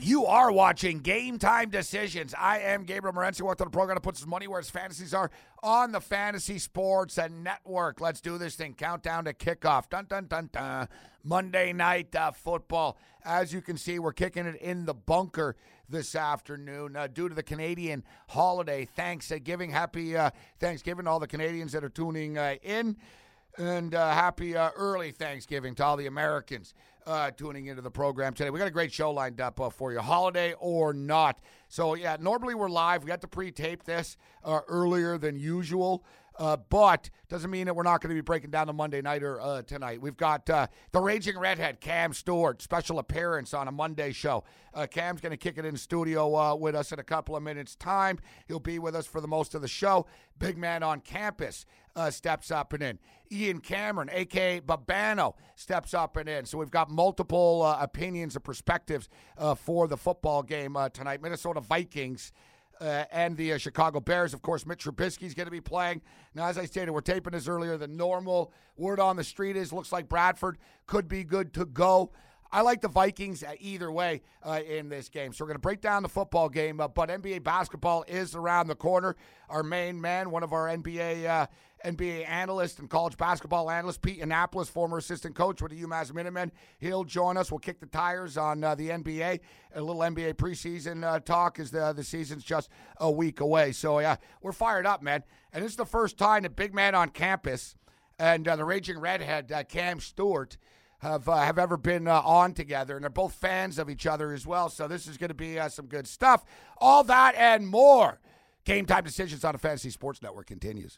You are watching Game Time Decisions. I am Gabriel Morency. Welcome to the program to put some money where his fantasies are on the Fantasy Sports Network. Let's do this thing. Countdown to kickoff. Dun, dun, dun, dun. Monday night football. As you can see, we're kicking it in the bunker this afternoon due to the Canadian holiday. Thanksgiving. Happy Thanksgiving to all the Canadians that are tuning in. And happy early Thanksgiving to all the Americans tuning into the program today. We got a great show lined up for you, holiday or not. So, yeah, normally we're live. We got to pre-tape this earlier than usual, but doesn't mean that we're not going to be breaking down the Monday Nighter tonight. We've got the Raging Redhead, Cam Stewart, special appearance on a Monday show. Cam's going to kick it in studio with us in a couple of minutes' time. He'll be with us for the most of the show. Big man on campus steps up and in. Ian Cameron, a.k.a. Babano, steps up and in. So we've got multiple opinions and perspectives for the football game tonight. Minnesota Vikings and the Chicago Bears. Of course, Mitch Trubisky's going to be playing. Now, as I stated, we're taping this earlier than normal. Word on the street is looks like Bradford could be good to go. I like the Vikings either way in this game. So we're going to break down the football game, but NBA basketball is around the corner. Our main man, one of our NBA analyst and college basketball analyst, Pete Annapolis, former assistant coach with the UMass Minutemen. He'll join us. We'll kick the tires on the NBA. A little NBA preseason talk as the season's just a week away. So, yeah, we're fired up, man. And this is the first time that Big Man on Campus and the Raging Redhead, Cam Stewart, have ever been on together, and they're both fans of each other as well. So this is going to be some good stuff. All that and more. Game Time Decisions on the Fantasy Sports Network continues.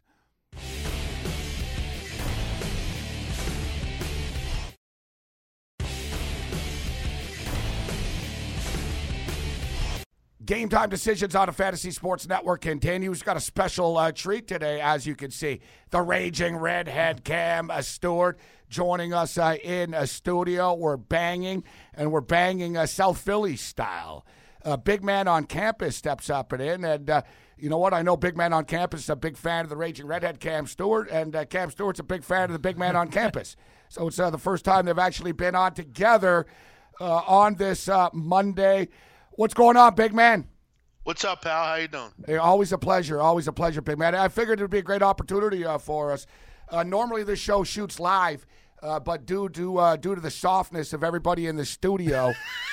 Game Time Decisions on the Fantasy Sports Network continues. Got a special treat today, as you can see. The Raging Redhead, Cam Stewart, joining us in a studio. We're banging South Philly style. Big Man on Campus steps up and in, and you know what? I know Big Man on Campus is a big fan of the Raging Redhead, Cam Stewart, and Cam Stewart's a big fan of the Big Man on Campus. So it's the first time they've actually been on together on this Monday. What's going on, Big Man? What's up, pal? How you doing? Hey, always a pleasure, Big Man. I figured it would be a great opportunity for us. Normally this show shoots live, but due to the softness of everybody in the studio,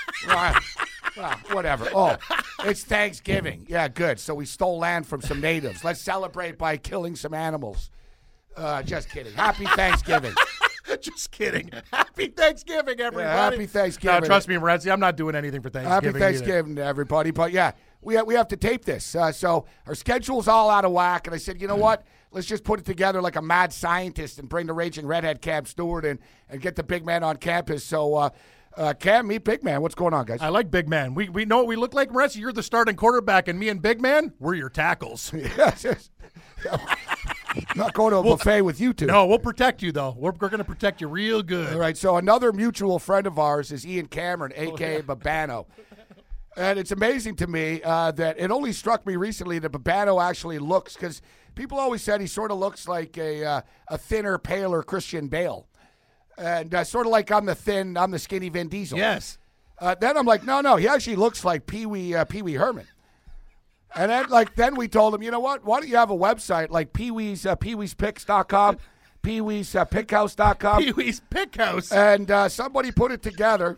whatever. Oh, it's Thanksgiving. Yeah, good. So we stole land from some natives. Let's celebrate by killing some animals. Just kidding. Happy Thanksgiving. Just kidding. Happy Thanksgiving, everybody. Yeah, happy Thanksgiving. No, trust me, Morency, I'm not doing anything for Thanksgiving. Happy Thanksgiving to everybody. But, yeah, we have to tape this. So our schedule's all out of whack. And I said, you know what? Let's just put it together like a mad scientist and bring the Raging Redhead, Cam Stewart, and get the Big Man on campus. So, Cam, meet Big Man. What's going on, guys? I like Big Man. We know what we look like, Morency. You're the starting quarterback, and me and Big Man, we're your tackles. Yes. Not going to a buffet with you two. No, we'll protect you, though. We're going to protect you real good. All right, so another mutual friend of ours is Ian Cameron, a.k.a. Babano. And it's amazing to me that it only struck me recently that Babano actually looks, because people always said he sort of looks like a thinner, paler Christian Bale. And sort of like I'm the skinny Vin Diesel. Yes. Then I'm like, no, he actually looks like Pee Wee Herman. And then we told him, you know what? Why don't you have a website like peeweespicks.com, peeweespickhouse.com. Pee-wee's Pick House. And somebody put it together.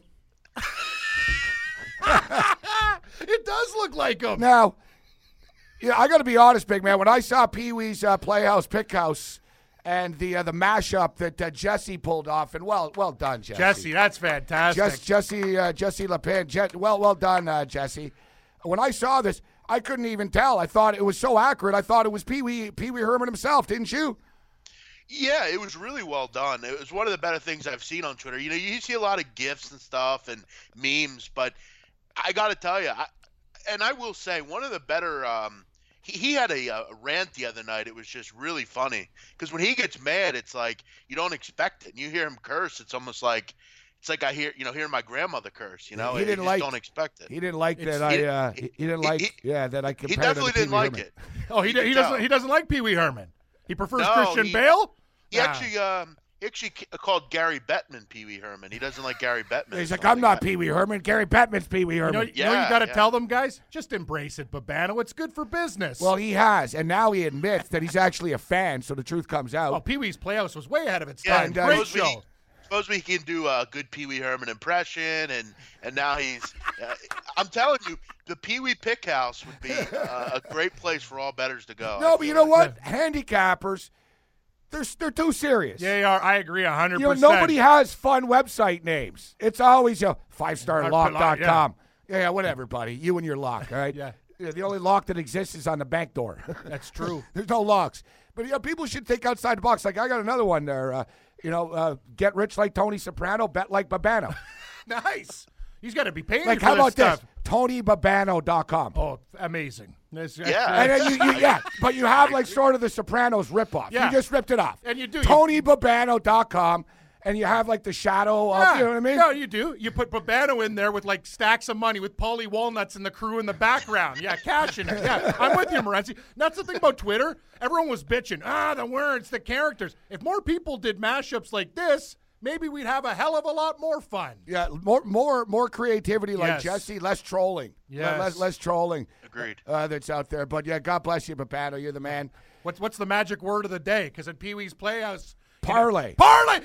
It does look like him. Now, I got to be honest, Big Man. When I saw Pee-wee's Playhouse Pick House and the mashup that Jesse pulled off, and well done, Jesse. Jesse, that's fantastic. Jesse Lapin. Well done, Jesse. When I saw this, I couldn't even tell. I thought it was so accurate. I thought it was Pee Wee Herman himself, didn't you? Yeah, it was really well done. It was one of the better things I've seen on Twitter. You know, you see a lot of GIFs and stuff and memes, but I got to tell you, I will say, one of the better he had a rant the other night. It was just really funny because when he gets mad, it's like you don't expect it. And you hear him curse, it's almost like – it's like I hear my grandmother curse. You know, he didn't don't expect it. He didn't like that. He didn't like that I compared. He definitely didn't like it. Oh, he doesn't like Pee Wee Herman. He prefers Christian Bale. He actually He actually called Gary Bettman Pee Wee Herman. He doesn't like Gary Bettman. He's like, I'm not Pee Wee Herman. Gary Bettman's Pee Wee You know, Herman. you got to tell them, guys, just embrace it, Babano. It's good for business. Well, he has, and now he admits that he's actually a fan, so the truth comes out. Oh, Pee Wee's Playhouse was way ahead of its Yeah, time. Great show. Supposedly he can do a good Pee Wee Herman impression, and now he's. I'm telling you, the Pee Wee Pick House would be a great place for all bettors to go. No, but you know what? Handicappers, they're too serious. Yeah, they are. I agree 100%. You know, nobody has fun website names. It's always 5starlock.com. Yeah, whatever, buddy. You and your lock, all right? Yeah. The only lock that exists is on the back door. That's true. There's no locks. But people should think outside the box. Like I got another one there. Get rich like Tony Soprano, bet like Babano. Nice. He's got to be paying Like you for how about stuff. this? TonyBabano.com. Oh, amazing. Yeah. And then but you have like sort of the Sopranos ripoff. Yeah. You just ripped it off. And you do. TonyBabano.com, and you have like the shadow of, you know what I mean? No, you do. You put Babano in there with like stacks of money with Paulie Walnuts and the crew in the background. Yeah, cash in it. Yeah, I'm with you, Morency. That's the thing about Twitter. Everyone was bitching. The words, the characters. If more people did mashups like this, maybe we'd have a hell of a lot more fun. Yeah, more creativity like Yes. Jesse, less trolling. Yes. Less trolling. Agreed. That's out there. But yeah, God bless you, Babano. You're the man. What's the magic word of the day? Because at Pee Wee's Playhouse, Parlay. parlay.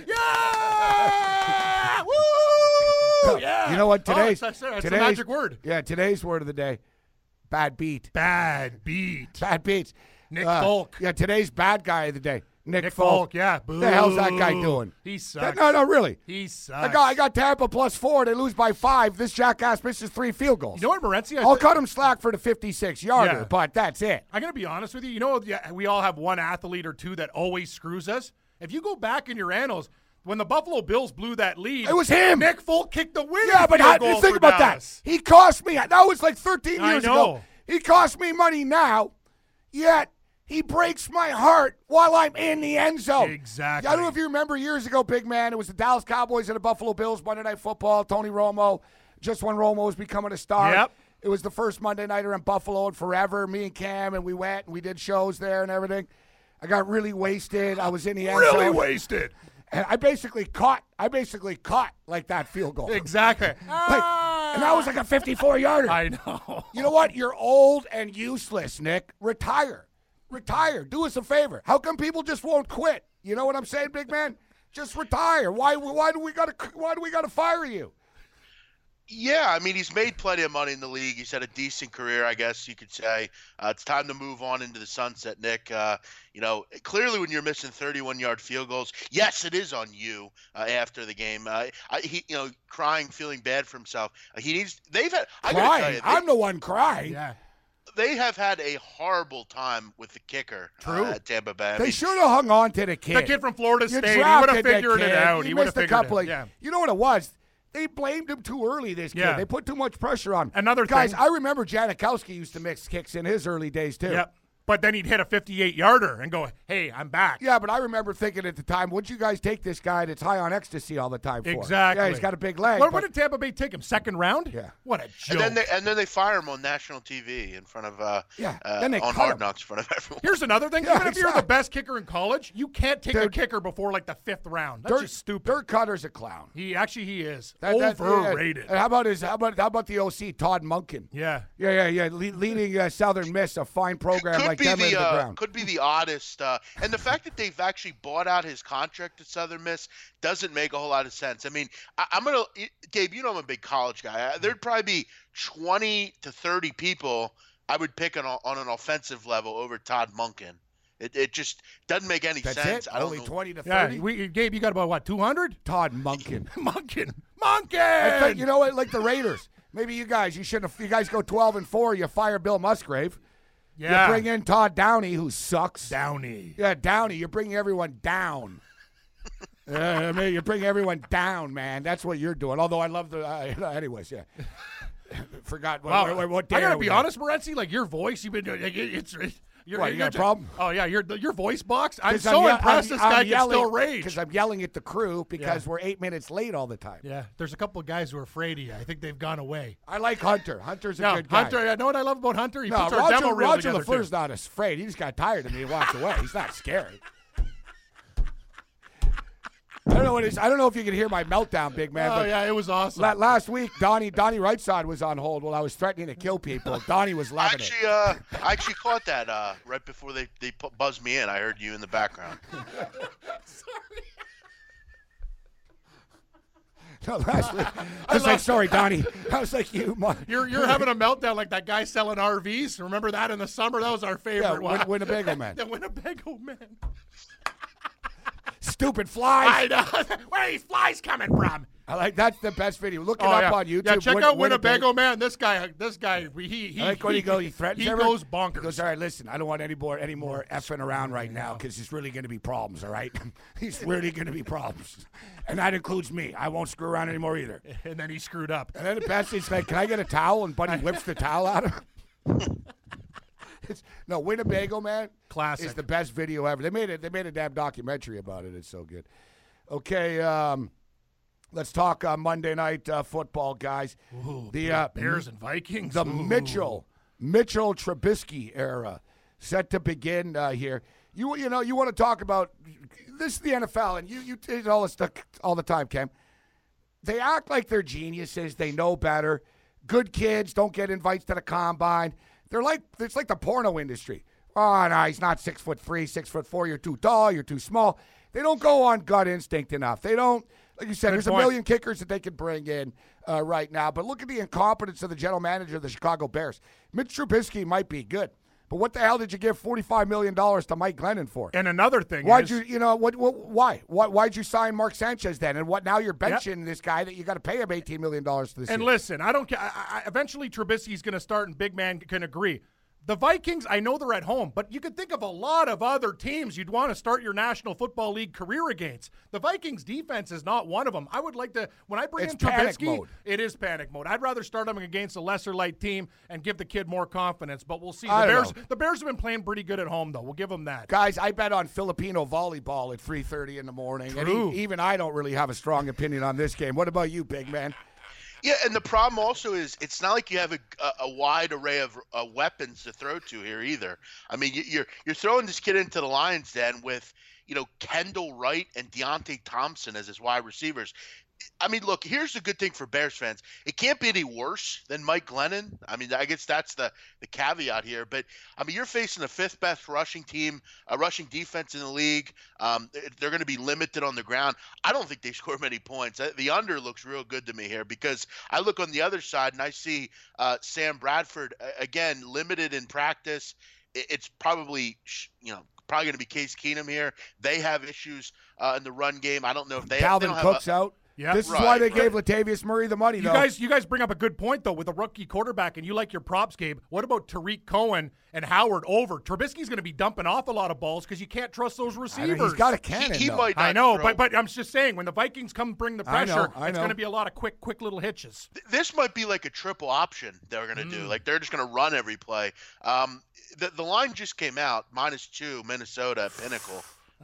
Yeah. Woo. Yeah. You know what? Today's that's the magic word. Yeah, today's word of the day. Bad beat. Bad beat. Bad beats. Nick Folk. Yeah, today's bad guy of the day. Nick Folk. Yeah. What the hell's that guy doing? He sucks. No, really. He sucks. I got Tampa +4. They lose by 5. This jackass misses 3 field goals. You know what, Morency? I'll cut him slack for the 56-yarder, Yeah. but that's it. I'm going to be honest with you. You know, we all have one athlete or two that always screws us. If you go back in your annals, when the Buffalo Bills blew that lead, It was him. Nick Folk kicked the winner. Yeah, but think about that. He cost me. That was like 13 I years know. ago. He cost me money now, yet he breaks my heart while I'm in the end zone. Exactly. I don't know if you remember years ago, big man. It was the Dallas Cowboys and the Buffalo Bills, Monday Night Football. Tony Romo, just when Romo was becoming a star. Yep. It was the first Monday Nighter in Buffalo and forever. Me and Cam, and we went and we did shows there and everything. I got really wasted. I was in the end zone. wasted. And I basically caught like that field goal. Exactly. And that was like a 54-yarder. I know. You know what? You're old and useless, Nick. Retire. Do us a favor. How come people just won't quit? You know what I'm saying, big man? Just retire. Why do we gotta fire you? Yeah, I mean, he's made plenty of money in the league. He's had a decent career, I guess you could say. It's time to move on into the sunset, Nick. Clearly when you're missing 31-yard field goals, yes, it is on you after the game. He crying, feeling bad for himself. Crying. I'm the one crying. Yeah. They have had a horrible time with the kicker at Tampa Bay. They should have hung on to the kid. The kid from Florida You State, he would drafted have that figured it kid. out. He He would have missed a figured couple it. of. Yeah. You know what it was? They blamed him too early, this kid. Yeah. They put too much pressure on him. Another Guys, thing- I remember Janikowski used to mix kicks in his early days, too. Yep. But then he'd hit a 58-yarder and go, hey, I'm back. Yeah, but I remember thinking at the time, would you guys take this guy that's high on ecstasy all the time for? Exactly. Yeah, he's got a big leg. What but- did Tampa Bay take him? Second round? Yeah. What a joke. And then they fire him on national TV in front of Then they on cut Hard him. Knocks in front of everyone. Here's another thing. Yeah, Even if you're the exactly. best kicker in college, you can't take a Dude. kicker before like the 5th round. That's just stupid. Dirk Cutter's a clown. He is. That- Overrated. And how about the OC Todd Monken? Yeah. Yeah. Leading Southern Miss, a fine program like them into the ground. Could be the oddest, and the fact that they've actually bought out his contract at Southern Miss doesn't make a whole lot of sense. I mean, Gabe, you know I'm a big college guy. There'd probably be 20 to 30 people I would pick on an offensive level over Todd Monken. It just doesn't make any That's sense. it. I don't Only know. 20 to Yeah. 30. Gabe, you got about, what, 200? Todd Monken. Monken. I think, you know what? Like the Raiders. Maybe you guys go 12-4. You fire Bill Musgrave. Yeah. You bring in Todd Downey, who sucks. Downey. Yeah, Downey. You're bringing everyone down. You're bringing everyone down, man. That's what you're doing. Although I love the. Anyways, yeah. Forgot what. Wow. What day I gotta are we be on? honest, Morency. Like your voice, you've been doing. You got a problem? Oh yeah, your voice box. I'm 'Cause so I'm impressed this guy can still rage. Because I'm yelling at the crew because we're 8 minutes late all the time. Yeah, there's a couple of guys who are afraid of you. I think they've gone away. I like Hunter. Hunter's a No, good guy. Hunter. I know what I love about Hunter. He No, puts our demo reel Roger together too. LaFleur's not afraid. He just got tired of me and walked away. He's not scary. I don't know what it is. I don't know if you can hear my meltdown, big man. Oh, but yeah, it was awesome. last week, Donnie Rightside was on hold while I was threatening to kill people. Donnie was loving it. I actually caught that right before they buzzed me in. I heard you in the background. Sorry. No, last week, I was like, sorry, Donnie. I was like, You're having a meltdown like that guy selling RVs. Remember that in the summer? That was our favorite one. Winnebago Man. The Winnebago Man. Stupid flies. I know. Where are these flies coming from? I like that's the best video. Look it up on YouTube. Yeah, check out Winnebago Man. This guy, he I like when he threatens. He everyone. goes bonkers. He goes, all right, listen, I don't want any more effing around right now because there's really going to be problems. All right, he's really going to be problems, and that includes me. I won't screw around anymore either. And then he screwed up. And then the best is like, can I get a towel? And Buddy whips the towel out of him. No, Winnebago Man, classic, is the best video ever. They made a damn documentary about it. It's so good. Okay. Let's talk Monday night football, guys. Ooh, the Bears and Vikings. The Mitchell Trubisky era set to begin here. You want to talk about this is the NFL, and you say all this stuff all the time, Cam. They act like they're geniuses. They know better. Good kids don't get invites to the combine. It's like the porno industry. Oh no, he's not 6'3", 6'4". You're too tall. You're too small. They don't go on gut instinct enough. They don't. Like you said, there's a million kickers that they could bring in right now. But look at the incompetence of the general manager of the Chicago Bears. Mitch Trubisky might be good, but what the hell did you give $45 million to Mike Glennon for? And another thing why'd you sign Mark Sanchez then? And what now you're benching this guy that you got to pay him $18 million for this And year. listen, I don't care. Eventually Trubisky's going to start, and Big Man can agree. The Vikings, I know they're at home, but you could think of a lot of other teams you'd want to start your National Football League career against. The Vikings defense is not one of them. I would like to, when I bring in Trubisky, it is panic mode. I'd rather start him against a lesser light team and give the kid more confidence, but we'll see. The Bears have been playing pretty good at home, though. We'll give them that. Guys, I bet on Filipino volleyball at 3:30 in the morning. True. And even I don't really have a strong opinion on this game. What about you, big man? Yeah, and the problem also is it's not like you have a wide array of weapons to throw to here either. I mean, you're throwing this kid into the Lions den with, Kendall Wright and Deontay Thompson as his wide receivers. I mean, look, here's the good thing for Bears fans. It can't be any worse than Mike Glennon. I mean, I guess that's the caveat here. But, I mean, you're facing the fifth best rushing defense in the league. They're going to be limited on the ground. I don't think they score many points. The under looks real good to me here because I look on the other side and I see Sam Bradford, again, limited in practice. It's probably, probably going to be Case Keenum here. They have issues in the run game. I don't know if Dalvin Cook's out. Yeah, this is why they gave Latavius Murray the money, though. You guys bring up a good point, though, with a rookie quarterback, and you like your props, Gabe. What about Tariq Cohen and Howard over? Trubisky's going to be dumping off a lot of balls because you can't trust those receivers. He's got a cannon, he might not I know, throw. but I'm just saying, when the Vikings come bring the pressure, I know. it's going to be a lot of quick little hitches. This might be like a triple option they're going to do. Like, they're just going to run every play. The line just came out, -2, Minnesota at Pinnacle.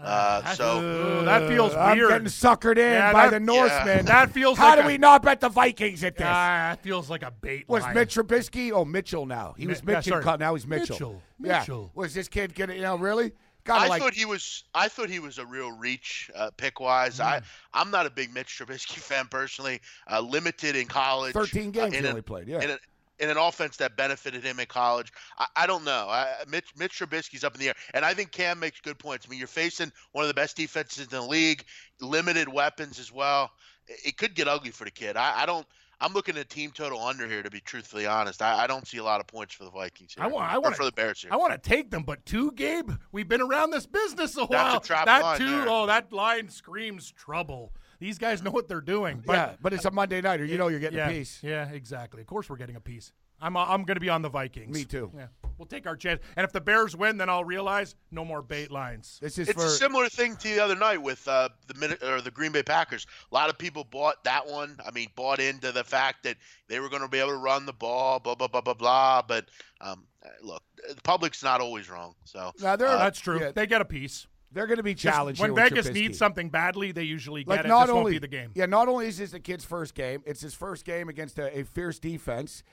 That feels weird. I'm getting suckered in by the Norsemen. That feels How like do we not bet the Vikings at this? That feels like a bait Was line. Mitch Trubisky? Oh, Mitchell now. He was Mitchell. Now he's Mitchell. Mitchell. Yeah. Was this kid going to, really? I thought he was a real reach pick wise. I'm not a big Mitch Trubisky fan personally. Limited in college. 13 games he only played. Yeah. In an offense that benefited him in college. I don't know. Mitch Trubisky's up in the air. And I think Cam makes good points. I mean, you're facing one of the best defenses in the league, limited weapons as well. It could get ugly for the kid. I'm looking at team total under here, to be truthfully honest. I don't see a lot of points for the Vikings here. For the Bears here. I want to take them, but 2, Gabe? We've been around this business a while. That's a trap line 2, there. that line screams trouble. These guys know what they're doing. But it's a Monday nighter. You're getting a piece. Yeah, exactly. Of course we're getting a piece. I'm going to be on the Vikings. Me too. Yeah, we'll take our chance. And if the Bears win, then I'll realize no more bait lines. It's a similar thing to the other night with the Green Bay Packers. A lot of people bought that one. I mean, bought into the fact that they were going to be able to run the ball, blah, blah, blah, blah, blah. But look, the public's not always wrong. So that's true. Yeah. They get a piece. They're going to be challenged. When Vegas needs something badly, they usually get it. This won't be the game. Yeah, not only is this the kid's first game, it's his first game against a fierce defense.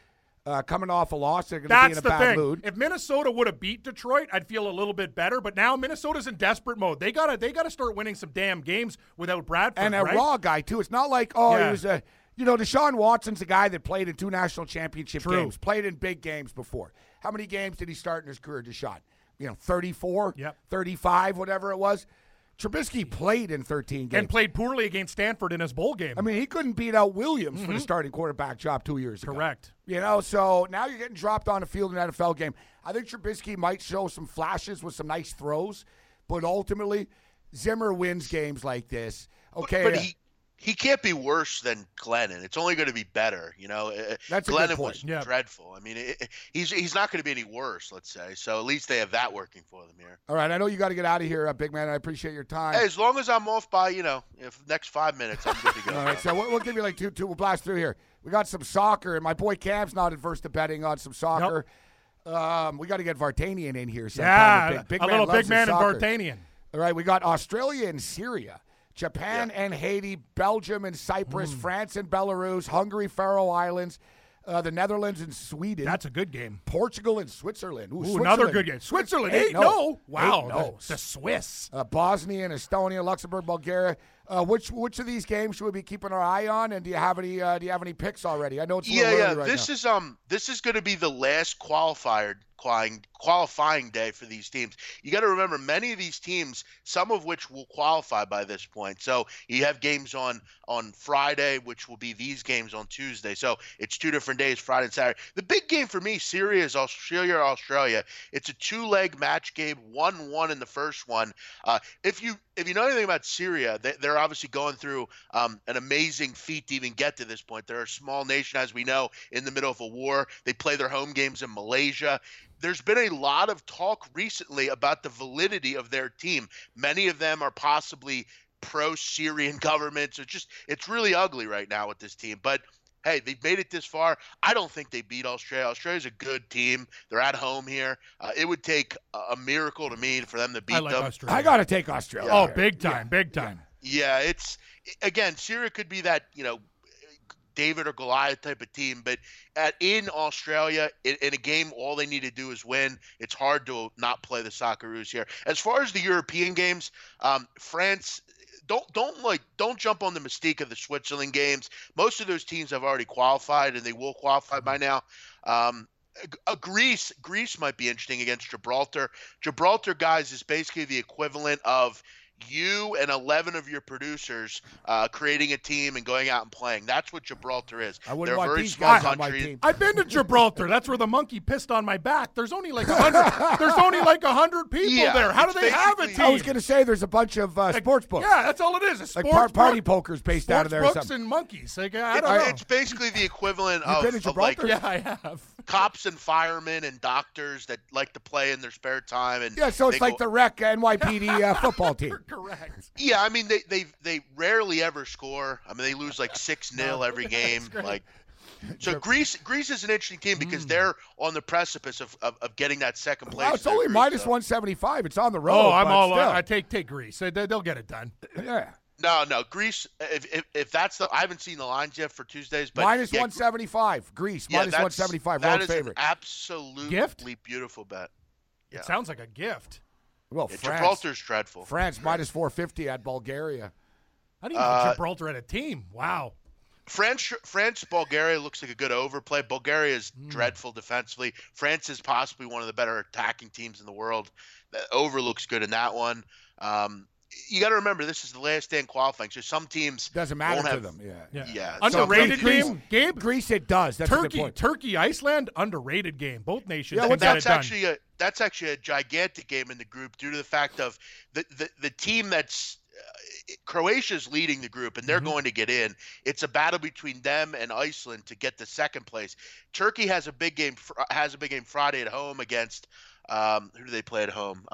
coming off a loss. They're going to be in That's a the bad thing. mood. If Minnesota would have beat Detroit, I'd feel a little bit better. But now Minnesota's in desperate mode. They gotta start winning some damn games without Bradford. And a right? raw guy, too. It's not like, he was a, Deshaun Watson's a guy that played in 2 national championship games, played in big games before. How many games did he start in his career, Deshaun? 34, 35, whatever it was. Trubisky played in 13 games. And played poorly against Stanford in his bowl game. I mean, he couldn't beat out Williams for the starting quarterback job 2 years ago. Correct. So now you're getting dropped on the field in an NFL game. I think Trubisky might show some flashes with some nice throws, but ultimately, Zimmer wins games like this. Okay, but he can't be worse than Glennon. It's only going to be better. That's Glennon a good point. was dreadful. I mean, he's not going to be any worse. Let's say. So at least they have that working for them here. All right, I know you got to get out of here, big man. I appreciate your time. Hey, as long as I'm off by if next 5 minutes, I'm good to go. All right, so we'll give you like two. We'll blast through here. We got some soccer, and my boy Cam's not adverse to betting on some soccer. Nope. We got to get Vartanian in here sometime. Yeah, a little big man in Vartanian. All right, we got Australia and Syria, Japan and Haiti, Belgium and Cyprus, France and Belarus, Hungary, Faroe Islands, the Netherlands and Sweden. That's a good game. Portugal and Switzerland. Ooh, another good game. Switzerland, 8-0. Wow, the Swiss. Bosnia and Estonia, Luxembourg, Bulgaria. Which of these games should we be keeping our eye on? And do you have any picks already? I know it's a little early right now. This is going to be the last qualifying day for these teams. You got to remember, many of these teams, some of which will qualify by this point. So you have games on Friday, which will be these games on Tuesday. So it's 2 different days, Friday and Saturday. The big game for me, Syria is Australia. It's a 2-leg match game, 1-1 in the first one. If you know anything about Syria, they're obviously going through an amazing feat to even get to this point. They're a small nation, as we know, in the middle of a war. They play their home games in Malaysia. There's been a lot of talk recently about the validity of their team. Many of them are possibly pro-Syrian governments. It's really ugly right now with this team. But hey, they've made it this far. I don't think they beat Australia. Australia's a good team. They're at home here. It would take a miracle to me for them to beat them. Australia. I got to take Australia. Oh, big time. Yeah, again, Syria could be that, David or Goliath type of team, but in Australia, in a game, all they need to do is win. It's hard to not play the Socceroos here. As far as the European games, France, don't jump on the mystique of the Switzerland games. Most of those teams have already qualified, and they will qualify by now. Greece might be interesting against Gibraltar. Gibraltar, guys, is basically the equivalent of you and 11 of your producers creating a team and going out and playing. That's what Gibraltar is. They're a very these small guys on my country. team. I've been to Gibraltar. That's where the monkey pissed on my back. There's only like 100. There's only like 100 people there. How do they have a team? I was going to say there's a bunch of sports books. Yeah, that's all it is. It's like party pokers based out of there. Sports books and monkeys. Like, I don't know. It's basically the equivalent You've been to Gibraltar? Yeah, I have. Cops and firemen and doctors that like to play in their spare time. And so it's like the Rec NYPD football team. Correct. Yeah, I mean they rarely ever score. I mean they lose like 6-0 every game. So Greece is an interesting team because they're on the precipice of getting that second place. Well, it's only minus 175. It's on the road. Oh, I'm all. Still. I take Greece. They'll get it done. Yeah. No, Greece. If that's I haven't seen the lines yet for Tuesdays, but minus 175. Greece minus 175. That road is favorite. An absolutely beautiful bet. Yeah. It sounds like a gift. Well, France, Gibraltar's dreadful. France minus 450 at Bulgaria. I didn't even know Gibraltar had a team. Wow. France, Bulgaria looks like a good overplay. Bulgaria is dreadful defensively. France is possibly one of the better attacking teams in the world. The over looks good in that one. You got to remember, this is the last day in qualifying, so some teams doesn't matter to them. Yeah. Underrated game, Gabe. Greece, it does. That's a good point. Turkey, Iceland, underrated game. Both nations. Yeah, that's actually a gigantic game in the group due to the fact of the team that's Croatia's leading the group, and they're going to get in. It's a battle between them and Iceland to get the second place. Turkey has a big game. Friday at home against who do they play at home?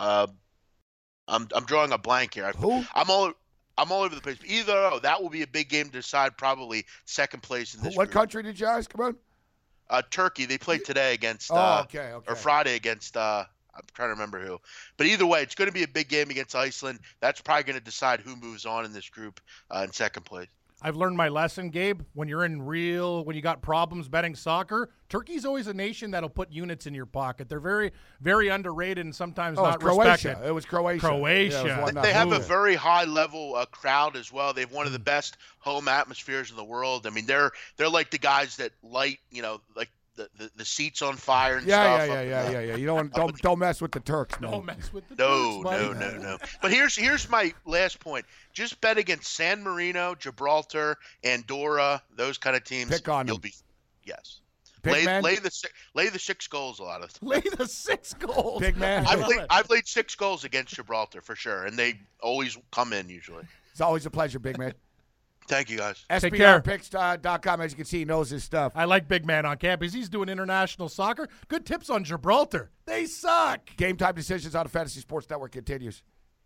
I'm drawing a blank here. Who? I'm all over the place. Either that will be a big game to decide probably second place in this. What group. country did you ask about? Turkey. They played today against. Okay. Or Friday against. I'm trying to remember who. But either way, it's going to be a big game against Iceland. That's probably going to decide who moves on in this group in second place. I've learned my lesson, Gabe. When you got problems betting soccer, Turkey's always a nation that'll put units in your pocket. They're very, very underrated and sometimes not Croatia. respected. It was Croatia. Croatia. Yeah, it was They have a very high level crowd as well. They have one of the best home atmospheres in the world. I mean, they're like the guys that light, like the seats on fire and stuff. Yeah. You don't mess with the Turks, man. Don't mess with the No, Turks, buddy. no. But here's my last point. Just bet against San Marino, Gibraltar, Andorra, those kind of teams. Pick on them. Yes. Big man? Lay the 6 goals a lot of the time. Lay the 6 goals. Big man. I've laid 6 goals against Gibraltar for sure, and they always come in usually. It's always a pleasure, big man. Thank you, guys. Take care. SBRpicks.com, as you can see, he knows his stuff. I like Big Man on campus. He's doing international soccer. Good tips on Gibraltar. They suck. Game time decisions on the Fantasy Sports Network continues.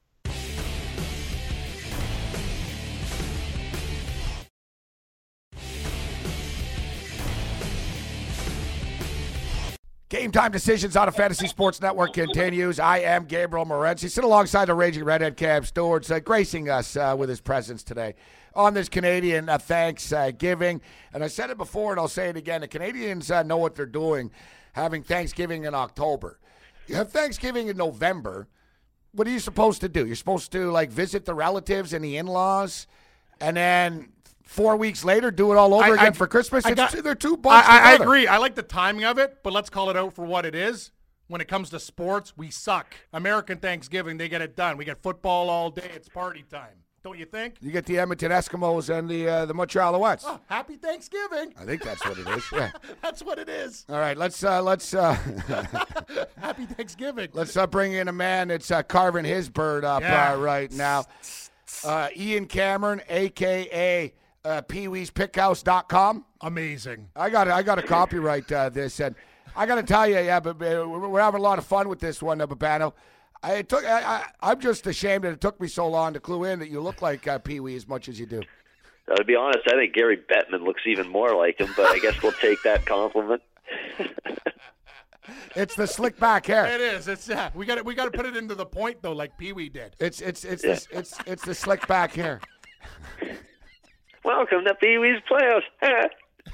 Game time decisions on the Fantasy Sports Network continues. I am Gabriel Morency. Sit alongside the Raging Redhead Cam Stewart's gracing us with his presence today on this Canadian Thanksgiving. And I said it before and I'll say it again. The Canadians know what they're doing, having Thanksgiving in October. You have Thanksgiving in November. What are you supposed to do? You're supposed to visit the relatives and the in-laws and then 4 weeks later do it all over again for Christmas. They're two bunches I together. agree. I like the timing of it, but let's call it out for what it is. When it comes to sports, we suck. American Thanksgiving, they get it done. We get football all day. It's party time. Don't you think? You get the Edmonton Eskimos and the Montreal Alouettes. Oh, happy Thanksgiving. I think that's what it is. Yeah. That's what it is. All right, let's Happy Thanksgiving. let's bring in a man that's carving his bird up right now. Ian Cameron, a.k.a. PeeWee'sPickhouse.com. Amazing. I got to copyright this, and I got to tell you, but we're having a lot of fun with this one, Babano. I'm just ashamed that it took me so long to clue in that you look like Pee-wee as much as you do. To be honest, I think Gary Bettman looks even more like him, but I guess we'll take that compliment. It's the slick back hair. It is. It's we got to put it into the point though, like Pee-wee did. It's the slick back hair. Welcome to Pee-wee's Playhouse.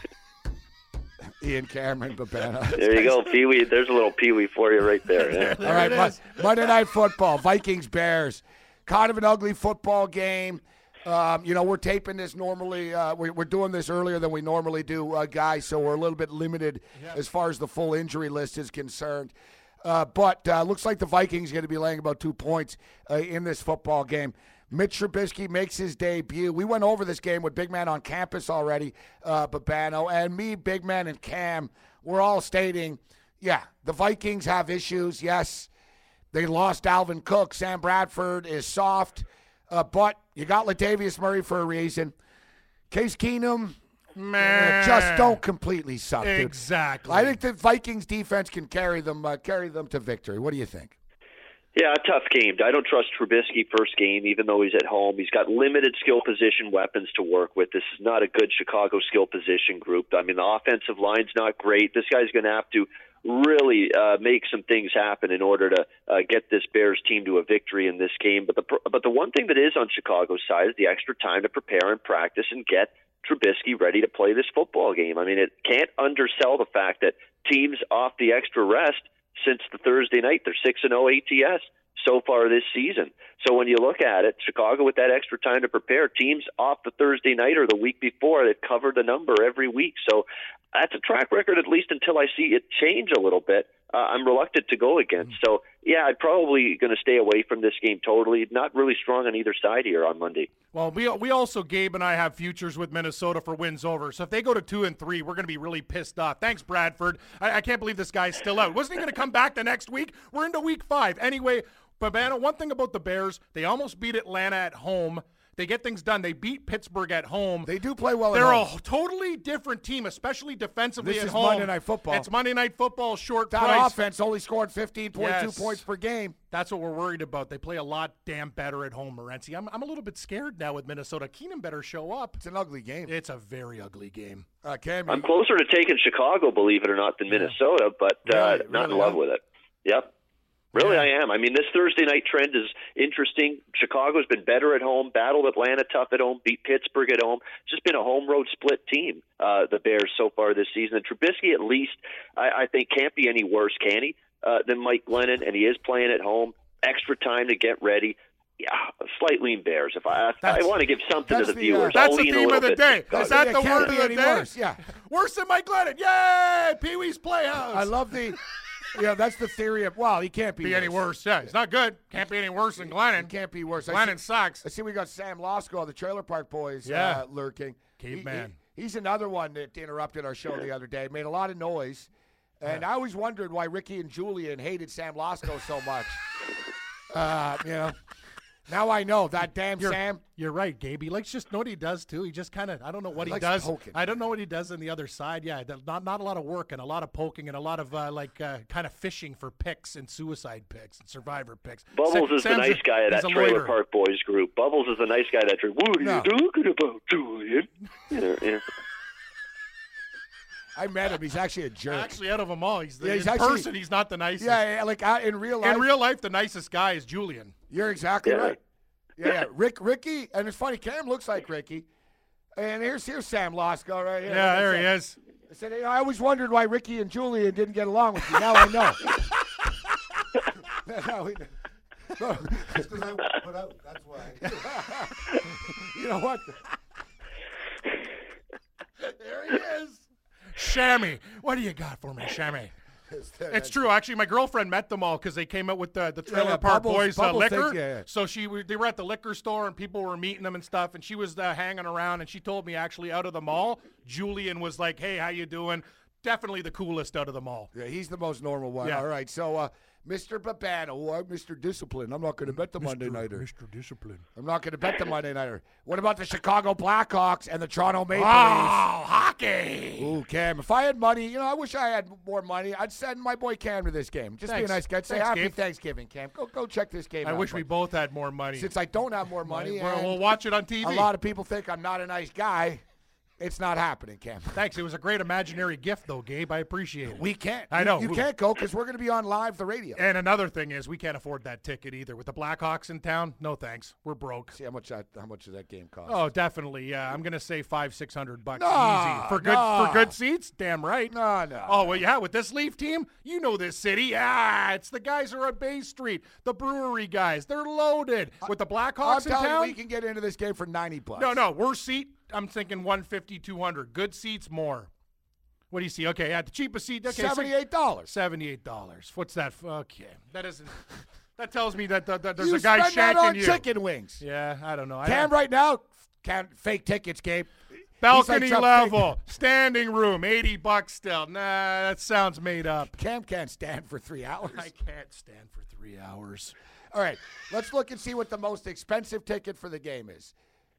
Ian Cameron, Babano. There you go, Pee-wee. There's a little Pee-wee for you right there. Yeah. All right, Monday Night Football, Vikings-Bears. Kind of an ugly football game. We're taping this normally. We're doing this earlier than we normally do, guys, so we're a little bit limited as far as the full injury list is concerned. But looks like the Vikings are going to be laying about 2 points in this football game. Mitch Trubisky makes his debut. We went over this game with Big Man on campus already, Babano, and me, Big Man, and Cam, we're all stating, the Vikings have issues. Yes, they lost Dalvin Cook. Sam Bradford is soft, but you got Latavius Murray for a reason. Case Keenum, just don't completely suck, dude. Exactly. I think the Vikings defense can carry them to victory. What do you think? Yeah, a tough game. I don't trust Trubisky first game, even though he's at home. He's got limited skill position weapons to work with. This is not a good Chicago skill position group. I mean, the offensive line's not great. This guy's going to have to really make some things happen in order to get this Bears team to a victory in this game. But the one thing that is on Chicago's side is the extra time to prepare and practice and get Trubisky ready to play this football game. I mean, it can't undersell the fact that teams off the extra rest since the Thursday night, they're 6-0 ATS so far this season. So when you look at it, Chicago with that extra time to prepare, teams off the Thursday night or the week before that covered the number every week. So that's a track record, at least until I see it change a little bit. I'm reluctant to go against. So, yeah, I'm probably going to stay away from this game totally. Not really strong on either side here on Monday. Well, we also, Gabe and I, have futures with Minnesota for wins over. So if they go to 2-3, we're going to be really pissed off. Thanks, Bradford. I can't believe this guy's still out. Wasn't he going to come back the next week? We're into week 5. Anyway, Babano, one thing about the Bears, they almost beat Atlanta at home. They get things done. They beat Pittsburgh at home. They do play well at They're home. a totally different team, especially defensively This at is home. Monday Night Football. It's Monday Night Football, short That price. offense only scored 15.2 points per game. That's what we're worried about. They play a lot damn better at home, Morency. I'm a little bit scared now with Minnesota. Keenan better show up. It's an ugly game. It's a very ugly game. Cam, I'm closer to taking Chicago, believe it or not, than Minnesota, but not in love with it. Yep. Really, I am. I mean, this Thursday night trend is interesting. Chicago's been better at home, battled Atlanta tough at home, beat Pittsburgh at home. It's just been a home-road split team, the Bears, so far this season. And Trubisky, at least, I think, can't be any worse, can he, than Mike Glennon, and he is playing at home. Extra time to get ready. Yeah, slight lean Bears. If I want to give something to the viewers, that's I'll the lean theme a of the bit. day. Is that the Can't word be of the any day? worse. Yeah. Worse than Mike Glennon. Yay! Pee-wee's Playhouse. I love the. Yeah, that's the theory of. Well, he can't be any worse. Yeah, it's not good. Can't be any worse than Glennon. He can't be worse. Glennon sucks. I see we got Sam Losko, the Trailer Park Boys, Yeah. lurking. Caveman. He's another one that interrupted our show the other day. Made a lot of noise. And I always wondered why Ricky and Julian hated Sam Losko so much. Now I know that damn Sam. You're right, Gabe. He likes just know what he does too. He just kind of I don't know what he likes does. poking. I don't know what he does on the other side. Yeah, not a lot of work and a lot of poking and a lot of kind of fishing for picks and suicide picks and survivor picks. Bubbles is the Sam's nice guy of that he's a Trailer loiterer. Park Boys group. Bubbles is the nice guy of that group. What are you talking about, Julian? Yeah. I met him. He's actually a jerk. Actually, out of them all, he's Yeah, he's in actually- person. He's not the nicest. Yeah, like in real life. In real life, the nicest guy is Julian. You're exactly Yeah. right. Yeah. Ricky, and it's funny. Cam looks like Ricky, and here's Sam Losko right here. Yeah, Like I there said. he is. I said, I always wondered why Ricky and Julian didn't get along with you. Now I know. Now we know. It's because I won't put out. That's why. You know what? There he is. Shammy, what do you got for me, Shammy? It's true. Actually, my girlfriend met them all because they came out with the Trailer Park Bubbles- Boys Bubbles liquor. thinks- yeah. So they were at the liquor store and people were meeting them and stuff. And she was hanging around and she told me actually out of them all, Julian was like, "Hey, how you doing?" Definitely the coolest out of them all. Yeah, he's the most normal one. Yeah. All right, so Mr. Babano, I'm Mr. Discipline. I'm not going to bet the Monday Nighter. Mr. Discipline. I'm not going to bet the Monday Nighter. What about the Chicago Blackhawks and the Toronto Maple Oh, Leafs? hockey. Ooh, Cam, if I had money, I wish I had more money. I'd send my boy Cam to this game. Just be a Thanks. nice guy. Say Thanks, happy Gabe. Thanksgiving, Cam. Go check this game I out. wish we But both had more money. since I don't have more money, and We'll watch it on TV. a lot of people think I'm not a nice guy, it's not happening, Cam. Thanks. It was a great imaginary gift, though, Gabe. I appreciate it. We can't. I know. You can't go because we're going to be on live the radio. And another thing is, we can't afford that ticket either. With the Blackhawks in town, no thanks. We're broke. See how much does that game cost? Oh, definitely. Yeah, I'm gonna say $500-600 Nah, easy for nah. good seats. Damn right. No. Oh well, yeah. With this Leaf team, you know this city. It's the guys who are at Bay Street, the brewery guys. They're loaded. With the I'm Blackhawks in telling you, town, we can get into this game for $90. no, worst seat. I'm thinking 150, 200. Good seats, more. What do you see? Okay, the cheapest seat. Okay, $78. $78. What's that? Okay, that isn't. That tells me that there's You a guy spend that shanking on you. chicken wings. Yeah, I don't know. Cam right now, fake tickets, Gabe. Balcony He's like level, standing room, $80 still. Nah, that sounds made up. Cam can't stand for 3 hours. I can't stand for 3 hours. All right, let's look and see what the most expensive ticket for the game is.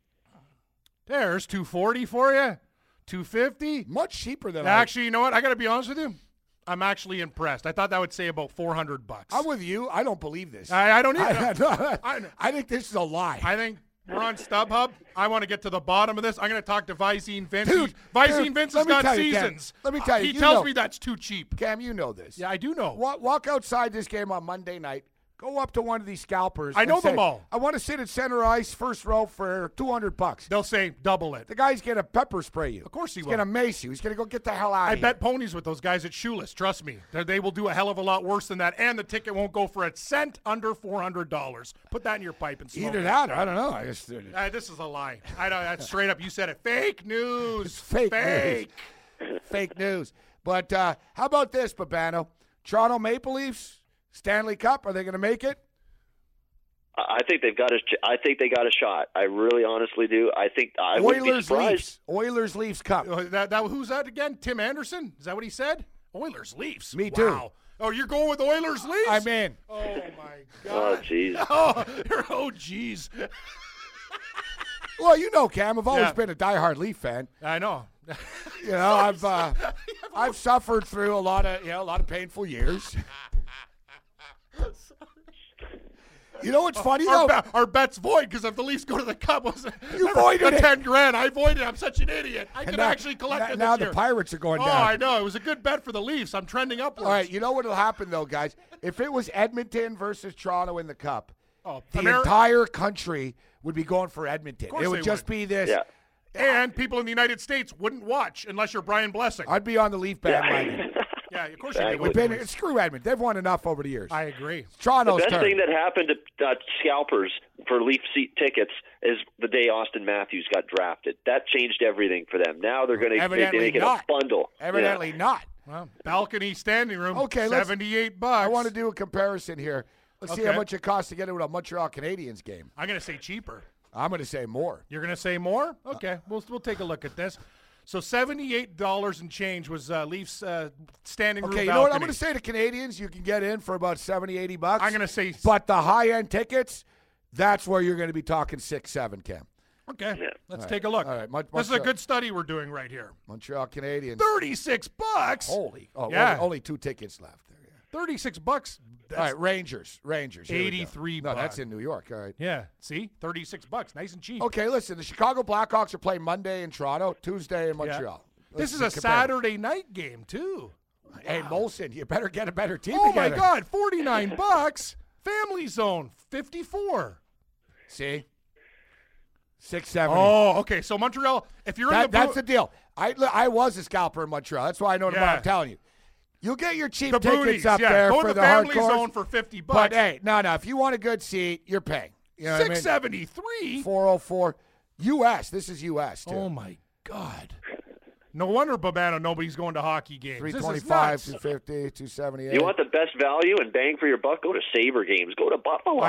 There's $240 for you, $250. Much cheaper than Actually, you know what? I got to be honest with you. I'm actually impressed. I thought that would say about $400. I'm with you. I don't believe this. I don't either. I think this is a lie. I think we're on StubHub. I want to get to the bottom of this. I'm going to talk to Visine Vince. Dude, Visine Vince let has me got tell you, Cam, seasons. let me tell you, He you tells know. me that's too cheap. Cam, you know this. Yeah, I do know. Walk outside this game on Monday night. Go up to one of these scalpers. I and know say, them all. I want to sit at center ice, first row for $200. They'll say double it. The guy's gonna pepper spray you. Of course he He's will. gonna mace you. He's gonna go get the hell out I of here. bet ponies with those guys at Shoeless. Trust me. They will do a hell of a lot worse than that, and the ticket won't go for a cent under $400. Put that in your pipe and smoke Either it. that or I don't know. I just This is a lie. I don't. That's straight up. You said it. Fake news. It's fake news. Fake news. But how about this, Babano? Toronto Maple Leafs, Stanley Cup. Are they gonna make it? I think they've got a. I think they got a shot. I really, honestly do. I think I wouldn't be Oilers surprised. Leafs. Oilers Leafs Cup. Who's that again? Tim Anderson? Is that what he said? Oilers Leafs. Me too. Wow. Oh, you're going with Oilers Leafs? I'm in. Oh my Oh, God. jeez. Oh, jeez. Well, you know, Cam, I've always Yeah. been a diehard Leaf fan. I know. You know, I've suffered through a lot of painful years. You know what's funny though? Our bet's void because if the Leafs go to the Cup, You voided the it. 10 grand. I voided it. I'm such an idiot. I could now- actually collect it now this year. the Pirates are going Oh, down. I know. It was a good bet for the Leafs. I'm trending upwards. All right, you know what'll happen though, guys? If it was Edmonton versus Toronto in the Cup, the entire country would be going for Edmonton. course It would they just would. be this. Yeah. And people in the United States wouldn't watch unless you're Brian Blessing. I'd be on the Leaf bandwagon. Yeah, of course you Exactly. would. We've been screw Edmonton. They've won enough over the years. I agree. The Toronto's best turn. thing that happened to scalpers for Leaf seat tickets is the day Austin Matthews got drafted. That changed everything for them. Now they're going to Evidently make it not. a bundle. Evidently not. Well, balcony standing room. Okay, $78. I want to do a comparison here. Let's see how Okay. much it costs to get into a Montreal Canadiens game. I'm going to say cheaper. I'm going to say more. You're going to say more? Okay, we'll take a look at this. So $78 and change was Leafs standing room Okay, you balcony. know what? I'm going to say to Canadians, you can get in for about $70, $80. I'm going to say But the high-end tickets, that's where you're going to be talking 6, 7, Cam. okay. Yeah. Let's take a look. All right, This is a good study we're doing right here. Montreal Canadiens. $36. Holy. Oh, Yeah. only 2 tickets left. There, yeah. $36. All right, Rangers. Here we go. $83 No, that's in New York. All right. Yeah. See? $36. Nice and cheap. Okay, listen. The Chicago Blackhawks are playing Monday in Toronto, Tuesday in Montreal. This is Let's a compare. Saturday night game too. Hey, Molson, you better get a better team Oh together. my God, $49. Family Zone, 54. See? 670. Oh, okay. So Montreal, if you're in the That's the deal. I was a scalper in Montreal. That's why I know what Yeah. I'm telling you. You'll get your cheap the tickets boonies, up yeah. there Go for to the Family hardcores. Zone for $50. But hey, no. If you want a good seat, you're paying. You know what I mean? $673. 404 U.S. This is U.S. too. Oh my God. No wonder Babano, nobody's going to hockey games. This is 325, nuts. 250, 278. You want the best value and bang for your buck? Go to Sabre games. Go to Buffalo.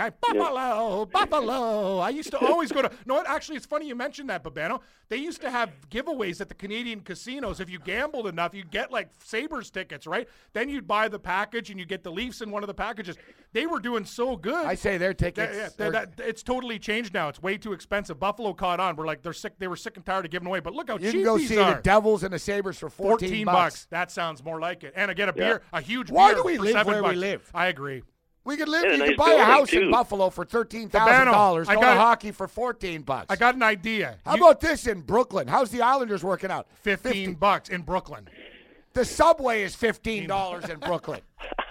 Buffalo. I used to always go to. No, what? Actually, it's funny you mentioned that, Babano. They used to have giveaways at the Canadian casinos. If you gambled enough, you'd get like Sabres tickets, right? Then you'd buy the package and you get the Leafs in one of the packages. They were doing so good. I say their tickets. It's totally changed now. It's way too expensive. Buffalo caught on. We're like they're sick. They were sick and tired of giving away. But look how you cheap can go these see are. the Devils and the Sabres for 14 $14. That sounds more like it. And I get a beer, a huge Why beer do we for live where $7. we live? I agree. We could live. Yeah, You nice can buy a building, house in too. Buffalo for $13,000. Babano, I Go got to it. hockey for $14. I got an idea. How about this in Brooklyn? How's the Islanders working out? $15 in Brooklyn? The subway is $15 in Brooklyn.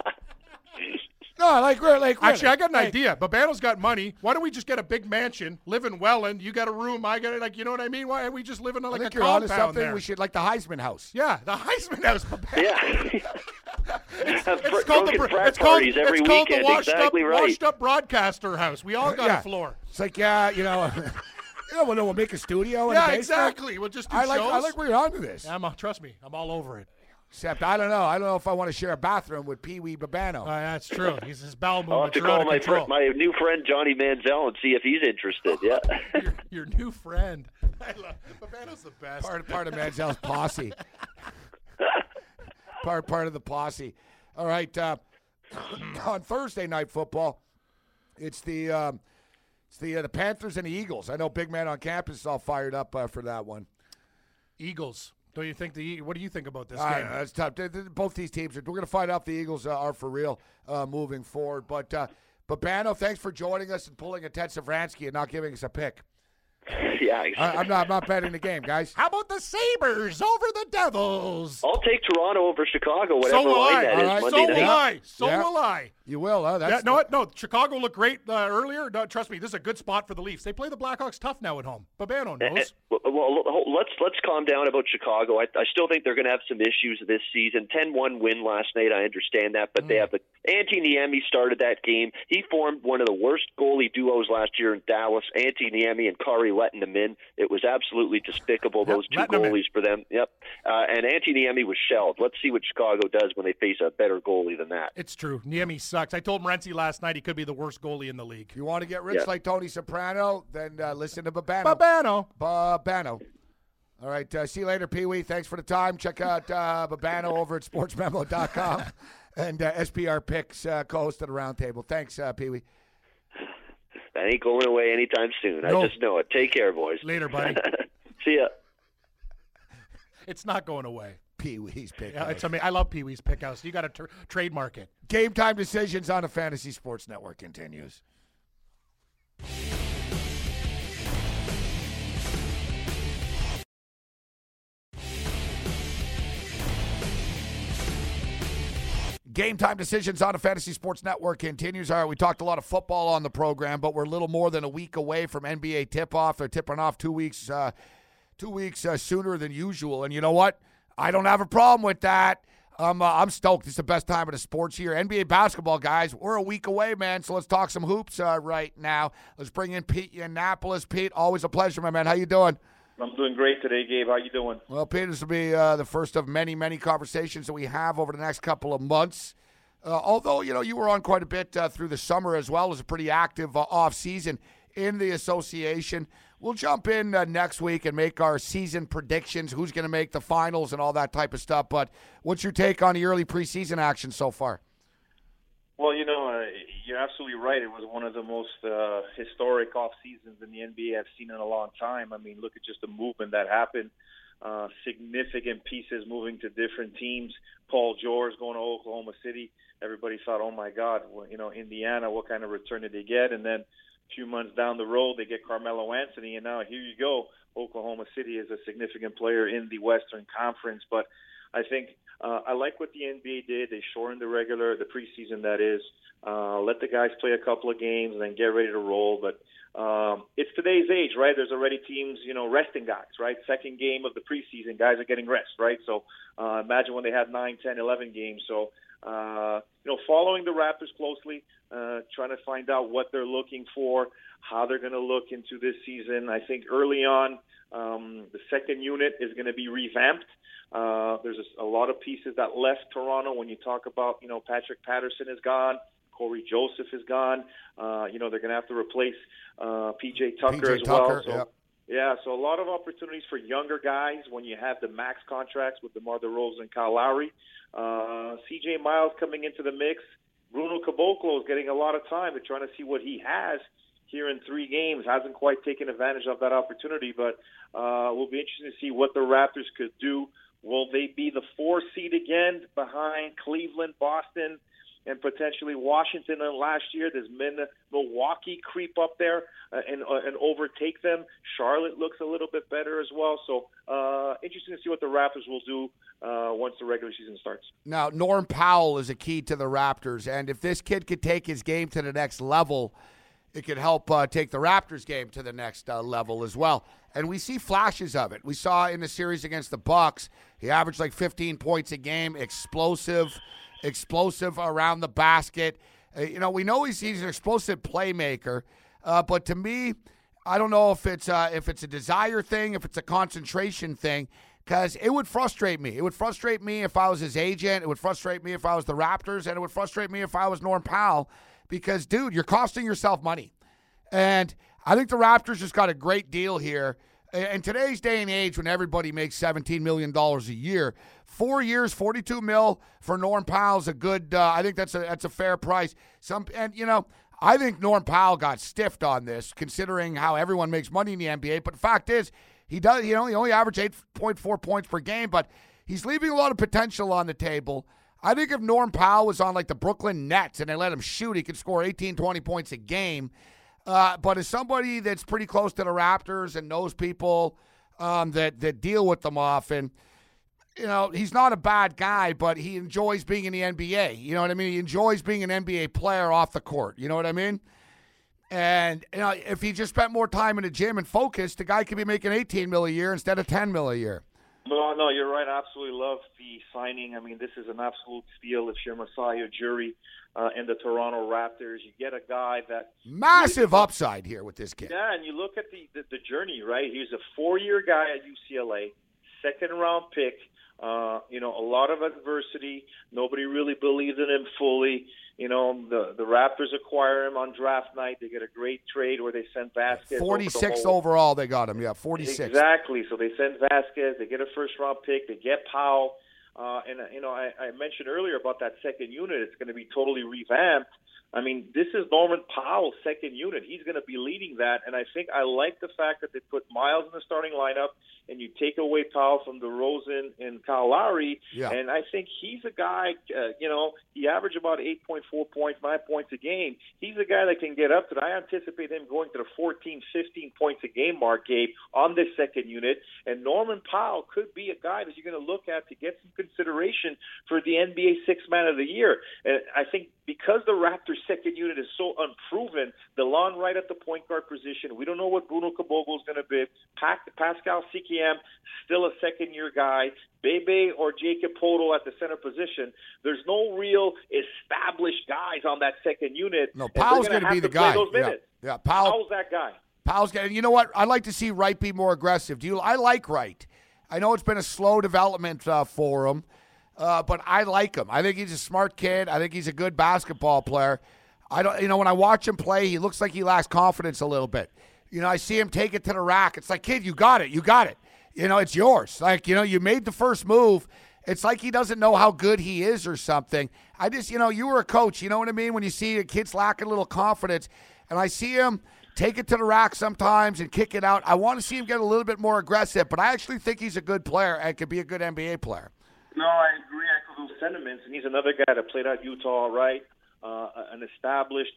No, like really. Actually, I got an idea. Babano's got money. Why don't we just get a big mansion, live in Welland? You got a room, I got it. Like, you know what I mean? Why are we just living in I like think a you're onto compound something. there? We should like the Heisman House. Yeah, the Heisman House, Babano. Yeah. It's called Drunken frat parties every it's called weekend. the washed Exactly up, right. washed up broadcaster house. We all got Yeah. a floor. It's like we'll make a studio. In Yeah, the basement. exactly. We'll just do I shows. like where you're onto this. Trust me, I'm all over it. Except I don't know. I don't know if I want to share a bathroom with Pee Wee Babano. That's true. He's his bowel I'll have movements to are out call of control. my new friend Johnny Manziel and see if he's interested. Yeah. your new friend. I love Babano's the best. Part of Manziel's posse. part of the posse. All right. On Thursday night football, it's the Panthers and the Eagles. I know Big Man on campus is all fired up for that one. Eagles. Don't you think what do you think about this I game? don't know, it's tough. Both these teams we're going to find out if the Eagles are for real moving forward. But Babano, thanks for joining us and pulling a Ted Savransky and not giving us a pick. Yeah. I'm not betting the game, guys. How about the Sabres over the Devils? I'll take Toronto over Chicago, whatever So will line I. that is All right. Monday So night. will I. So Yeah. will I. You will, huh? Yeah, no, what? No, Chicago looked great earlier. No, trust me, this is a good spot for the Leafs. They play the Blackhawks tough now at home. Babano knows. Well, let's calm down about Chicago. I still think they're going to have some issues this season. 10-1 win last night. I understand that, but they have Antti Niemi started that game. He formed one of the worst goalie duos last year in Dallas. Antti Niemi and Kari letting them in. It was absolutely despicable. Those two letting 'em in. goalies for them. Yep. And Antti Niemi was shelled. Let's see what Chicago does when they face a better goalie than that. It's true. Niemi sucks. I told Morency last night he could be the worst goalie in the league. If you want to get rich Yeah. like Tony Soprano, then listen to Babano. Babano. All right. See you later, Pee Wee. Thanks for the time. Check out Babano over at sportsmemo.com and SPR Picks, co-host of the Roundtable. Thanks, Pee Wee. That ain't going away anytime soon. No. I just know it. Take care, boys. Later, buddy. See ya. It's not going away. Pee-wee's Pickhouse. Yeah, it's amazing. I love Pee Wee's Pickhouse. You got to trademark it. Game Time Decisions on the Fantasy Sports Network continues. Game Time Decisions on the Fantasy Sports Network continues. All right, we talked a lot of football on the program, but we're a little more than a week away from NBA tip-off. They're tipping off 2 weeks sooner than usual. And you know what? I don't have a problem with that. I'm stoked. It's the best time of the sports year. NBA basketball, guys, we're a week away, man, so let's talk some hoops right now. Let's bring in Pete Yiannopoulos. Pete, always a pleasure, my man. How you doing? I'm doing great today, Gabe. How you doing? Well, Pete, this will be the first of many, many conversations that we have over the next couple of months. Although, you were on quite a bit through the summer as well. It was a pretty active off-season in the association. We'll jump in next week and make our season predictions, who's going to make the finals and all that type of stuff. But what's your take on the early preseason action so far? Well, you're absolutely right. It was one of the most historic off seasons in the NBA I've seen in a long time. I mean, look at just the movement that happened. Significant pieces moving to different teams. Paul George going to Oklahoma City. Everybody thought, oh, my God, Indiana, what kind of return did they get? And then a few months down the road, they get Carmelo Anthony, and now here you go. Oklahoma City is a significant player in the Western Conference. But I think I like what the NBA did. They shortened the preseason, that is. Let the guys play a couple of games and then get ready to roll. But it's today's age, right? There's already teams, resting guys, right? Second game of the preseason, guys are getting rest, right? So imagine when they had 9, 10, 11 games. So, following the Raptors closely, trying to find out what they're looking for, how they're going to look into this season. I think early on, the second unit is going to be revamped. There's a lot of pieces that left Toronto. When you talk about, Patrick Patterson is gone, Corey Joseph is gone. They're going to have to replace P.J. Tucker as well. So, yep. Yeah, so a lot of opportunities for younger guys when you have the max contracts with DeMar DeRozan and Kyle Lowry. C.J. Miles coming into the mix. Bruno Caboclo is getting a lot of time. They're trying to see what he has here in 3 games. Hasn't quite taken advantage of that opportunity, but will be interesting to see what the Raptors could do. Will they be the 4 seed again behind Cleveland, Boston, and potentially Washington? And last year, does Milwaukee creep up there and overtake them? Charlotte looks a little bit better as well. So interesting to see what the Raptors will do once the regular season starts. Now, Norm Powell is a key to the Raptors, and if this kid could take his game to the next level, it could help take the Raptors game to the next level as well. And we see flashes of it. We saw in the series against the Bucks, he averaged like 15 points a game, explosive around the basket. We know he's an explosive playmaker, but to me, I don't know if it's a desire thing, if it's a concentration thing, because it would frustrate me. It would frustrate me if I was his agent. It would frustrate me if I was the Raptors, and it would frustrate me if I was Norm Powell, because, dude, you're costing yourself money. And I think the Raptors just got a great deal here. In today's day and age, when everybody makes $17 million a year, 4 years, $42 million for Norm Powell's a good. I think that's a fair price. I think Norm Powell got stiffed on this, considering how everyone makes money in the NBA. But the fact is, he does. He only averaged 8.4 points per game, but he's leaving a lot of potential on the table. I think if Norm Powell was on like the Brooklyn Nets and they let him shoot, he could score 18, 20 points a game. But as somebody that's pretty close to the Raptors and knows people that deal with them often, he's not a bad guy, but he enjoys being in the NBA. You know what I mean? He enjoys being an NBA player off the court. You know what I mean? And if he just spent more time in the gym and focused, the guy could be making $18 million a year instead of $10 million a year. No, you're right. I absolutely love the signing. I mean, this is an absolute steal if you're Masai Ujiri and the Toronto Raptors. You get a guy that massive upside here with this kid. Yeah, and you look at the journey, right? He's a 4-year guy at UCLA, second-round pick. A lot of adversity. Nobody really believed in him fully. The Raptors acquire him on draft night. They get a great trade where they send Vasquez. 46th overall, they got him. Yeah, 46th. Exactly. So they send Vasquez. They get a first-round pick. They get Powell. I mentioned earlier about that second unit. It's going to be totally revamped. I mean, this is Norman Powell's second unit. He's going to be leading that, and I think I like the fact that they put Miles in the starting lineup, and you take away Powell from DeRozan and Kyle Lowry, and I think he's a guy, he averaged about 8.4 points, 9 points a game. He's a guy that can get up to it. I anticipate him going to the 14, 15 points a game mark, Gabe, on this second unit, and Norman Powell could be a guy that you're going to look at to get some consideration for the NBA Sixth Man of the Year. And I think because the Raptors' second unit is so unproven, DeLon Wright at the point guard position, we don't know what Bruno Caboclo is going to be. Pascal Siakam, still a second-year guy. Bebe or Jacob Poeltl at the center position. There's no real established guys on that second unit. No, Powell's going to be the guy. Yeah, Powell's that guy. Powell's going. You know what? I'd like to see Wright be more aggressive. I like Wright. I know it's been a slow development for him. But I like him. I think he's a smart kid. I think he's a good basketball player. When I watch him play, he looks like he lacks confidence a little bit. I see him take it to the rack. It's like, kid, you got it. It's yours. Like, you made the first move. It's like he doesn't know how good he is or something. I just, you were a coach. You know what I mean? When you see a kid's lacking a little confidence, and I see him take it to the rack sometimes and kick it out, I want to see him get a little bit more aggressive. But I actually think he's a good player and could be a good NBA player. No, I agree. I echo those sentiments, and he's another guy that played at Utah, right? An established,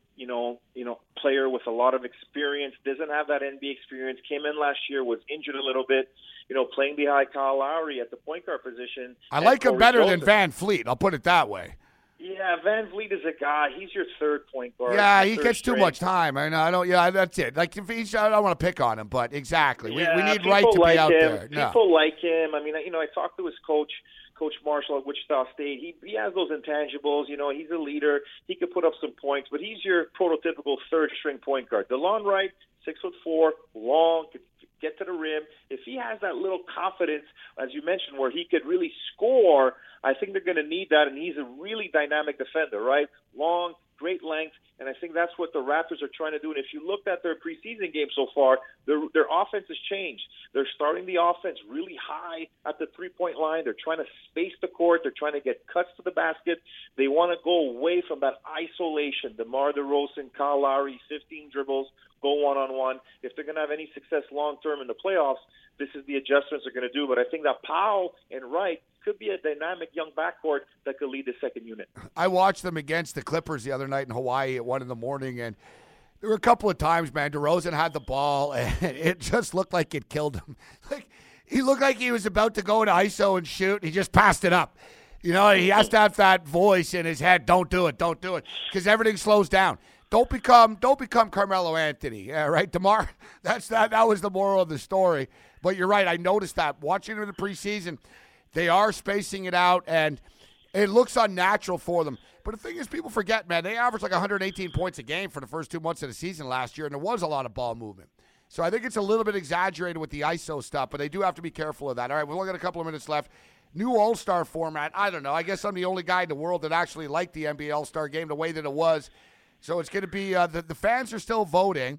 player with a lot of experience. Doesn't have that NBA experience. Came in last year, was injured a little bit. Playing behind Kyle Lowry at the point guard position. I like him better than Van Fleet. I'll put it that way. Yeah, Van Vliet is a guy. He's your third point guard. Yeah, he gets too much time. I don't. Yeah, that's it. Like if I don't want to pick on him, but exactly, we need Wright to be out there. People like him. I mean, I talked to his coach. Coach Marshall at Wichita State, he has those intangibles. He's a leader. He could put up some points, but he's your prototypical third-string point guard. DeLon Wright, 6'4", long, could get to the rim. If he has that little confidence, as you mentioned, where he could really score, I think they're going to need that, and he's a really dynamic defender, right? Long, great length, and I think that's what the Raptors are trying to do. And if you looked at their preseason game so far, their offense has changed. They're starting the offense really high at the three-point line. They're trying to space the court. They're trying to get cuts to the basket. They want to go away from that isolation. DeMar DeRozan, Kyle Lowry, 15 dribbles, go one-on-one. If they're going to have any success long-term in the playoffs, this is the adjustments they're going to do. But I think that Powell and Wright could be a dynamic young backcourt that could lead the second unit. I watched them against the Clippers the other night in Hawaii at 1 a.m, and there were a couple of times, man, DeRozan had the ball, and it just looked like it killed him. Like he looked like he was about to go into ISO and shoot. He just passed it up. He has to have that voice in his head. Don't do it, because everything slows down. Don't become Carmelo Anthony. Yeah, right, DeMar. That was the moral of the story. But you're right. I noticed that watching him in the preseason. They are spacing it out, and it looks unnatural for them. But the thing is, people forget, man, they averaged like 118 points a game for the first 2 months of the season last year, and there was a lot of ball movement. So I think it's a little bit exaggerated with the ISO stuff, but they do have to be careful of that. All right, we've only got a couple of minutes left. New All-Star format, I don't know. I guess I'm the only guy in the world that actually liked the NBA All-Star game the way that it was. So it's going to be the fans are still voting,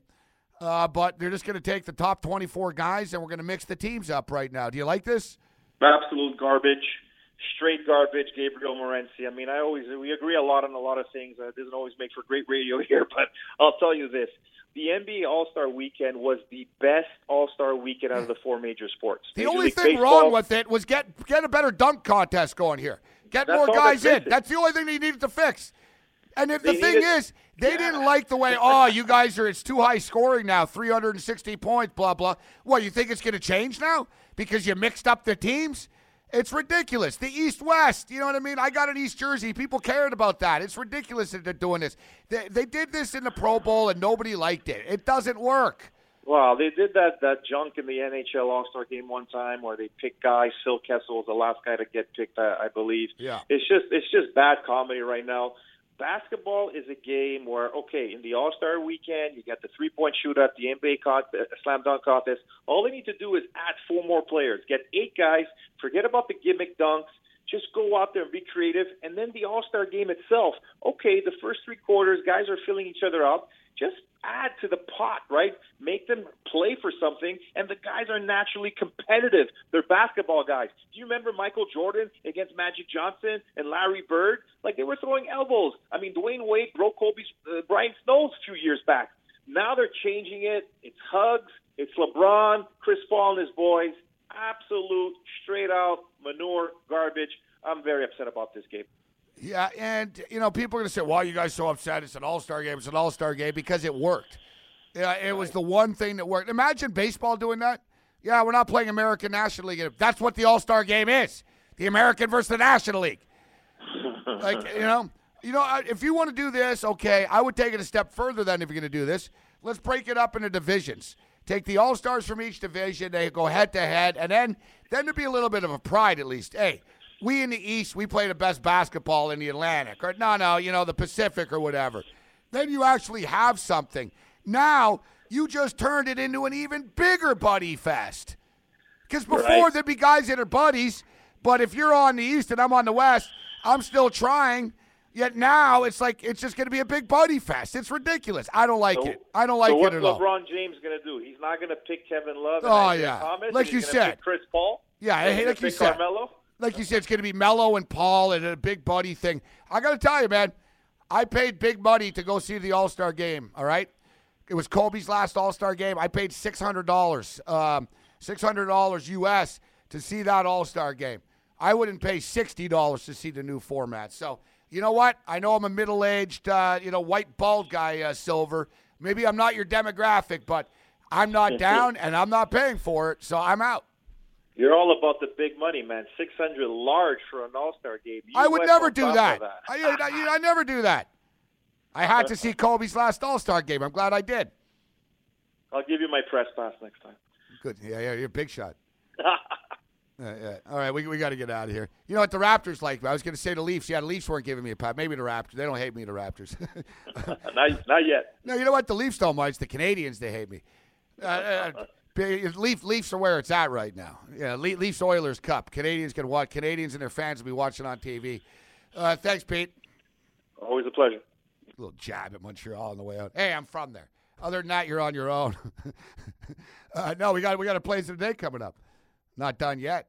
but they're just going to take the top 24 guys, and we're going to mix the teams up right now. Do you like this? Absolute garbage, straight garbage, Gabriel Morency. I mean, we agree a lot on a lot of things. It doesn't always make for great radio here, but I'll tell you this. The NBA All-Star Weekend was the best All-Star Weekend out of the four major sports. The only thing wrong with it was get a better dunk contest going here. Get more guys in. That's the only thing they needed to fix. And the thing is, they didn't like the way, you guys it's too high scoring now, 360 points, blah, blah. What, you think it's going to change now because you mixed up the teams? It's ridiculous. The East-West, you know what I mean? I got an East jersey. People cared about that. It's ridiculous that they're doing this. They did this in the Pro Bowl, and nobody liked it. It doesn't work. Well, they did that junk in the NHL All-Star game one time where they picked guys. Phil Kessel was the last guy to get picked, I believe. Yeah. It's just bad comedy right now. Basketball is a game where, okay, in the All-Star Weekend, you got the three-point shootout, the NBA slam dunk contest. All they need to do is add 4 more players. Get 8 guys. Forget about the gimmick dunks. Just go out there and be creative. And then the All-Star game itself. Okay, the first 3 quarters, guys are filling each other up. Just add to the pot, right? Make them play for something, and the guys are naturally competitive. They're basketball guys. Do you remember Michael Jordan against Magic Johnson and Larry Bird? Like, they were throwing elbows. I mean, Dwayne Wade broke Brian Snow's a few years back. Now they're changing it. It's hugs. It's LeBron, Chris Paul, and his boys. Absolute, straight-out manure, garbage. I'm very upset about this game. Yeah, and, people are going to say, why are you guys so upset? It's an all-star game. It's an all-star game because it worked. Yeah, it was the one thing that worked. Imagine baseball doing that. Yeah, we're not playing American National League. That's what the all-star game is, the American versus the National League. If you want to do this, okay, I would take it a step further then if you're going to do this. Let's break it up into divisions. Take the all-stars from each division. They go head-to-head, and then there'd be a little bit of a pride at least. Hey, we in the East, we play the best basketball in the Atlantic. Or the Pacific or whatever. Then you actually have something. Now, you just turned it into an even bigger buddy fest. Because before there'd be guys that are buddies, but if you're on the East and I'm on the West, I'm still trying. Yet now it's like it's just going to be a big buddy fest. It's ridiculous. I don't like it. I don't like it at all. So what's LeBron James going to do? He's not going to pick Kevin Love and Isaiah Thomas? Like you said. Chris Paul? Yeah, like you said. Carmelo? Like you said, it's going to be Melo and Paul and a big buddy thing. I got to tell you, man, I paid big money to go see the All-Star game, all right? It was Kobe's last All-Star game. I paid $600, $600 U.S. to see that All-Star game. I wouldn't pay $60 to see the new format. So, you know what? I know I'm a middle-aged, white bald guy, Silver. Maybe I'm not your demographic, but I'm not down, and I'm not paying for it, so I'm out. You're all about the big money, man. $600 large for an All-Star game. I would never do that. I never do that. I had to see Kobe's last All-Star game. I'm glad I did. I'll give you my press pass next time. Good. Yeah, you're a big shot. Yeah. All right, we got to get out of here. You know what the Raptors like? I was going to say the Leafs. Yeah, the Leafs weren't giving me a pat. Maybe the Raptors. They don't hate me, the Raptors. Not yet. No, you know what? The Leafs don't mind. It's the Canadians they hate me. Leafs are where it's at right now. Yeah, Leafs Oilers Cup. Canadians can watch. Canadians and their fans will be watching on TV. Thanks, Pete. Always a pleasure. A little jab at Montreal on the way out. Hey, I'm from there. Other than that, you're on your own. No, we got a Plays of the Day coming up. Not done yet.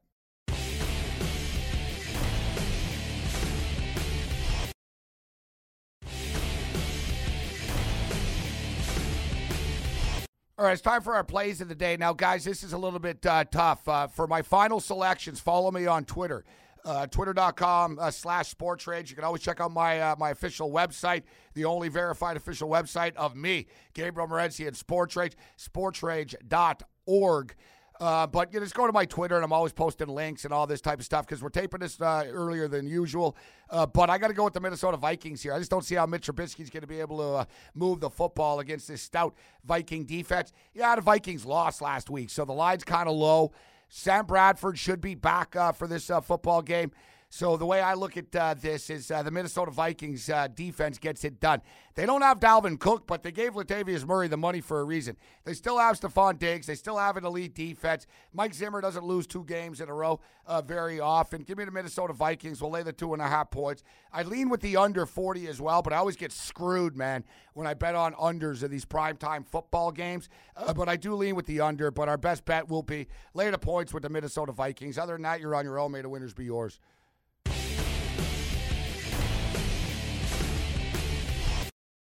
All right, it's time for our Plays of the Day. Now, guys, this is a little bit tough. For my final selections, follow me on Twitter. Twitter.com/SportsRage. You can always check out my official website, the only verified official website of me, Gabriel Morency, and Sports Rage, sportsrage.org. But just go to my Twitter, and I'm always posting links and all this type of stuff because we're taping this earlier than usual. But I got to go with the Minnesota Vikings here. I just don't see how Mitch Trubisky's going to be able to move the football against this stout Viking defense. Yeah, the Vikings lost last week, so the line's kind of low. Sam Bradford should be back for this football game. So the way I look at this is the Minnesota Vikings defense gets it done. They don't have Dalvin Cook, but they gave Latavius Murray the money for a reason. They still have Stephon Diggs. They still have an elite defense. Mike Zimmer doesn't lose 2 games in a row very often. Give me the Minnesota Vikings. We'll lay the 2.5 points. I lean with the under 40 as well, but I always get screwed, man, when I bet on unders of these primetime football games. But I do lean with the under, but our best bet will be lay the points with the Minnesota Vikings. Other than that, you're on your own. May the winners be yours.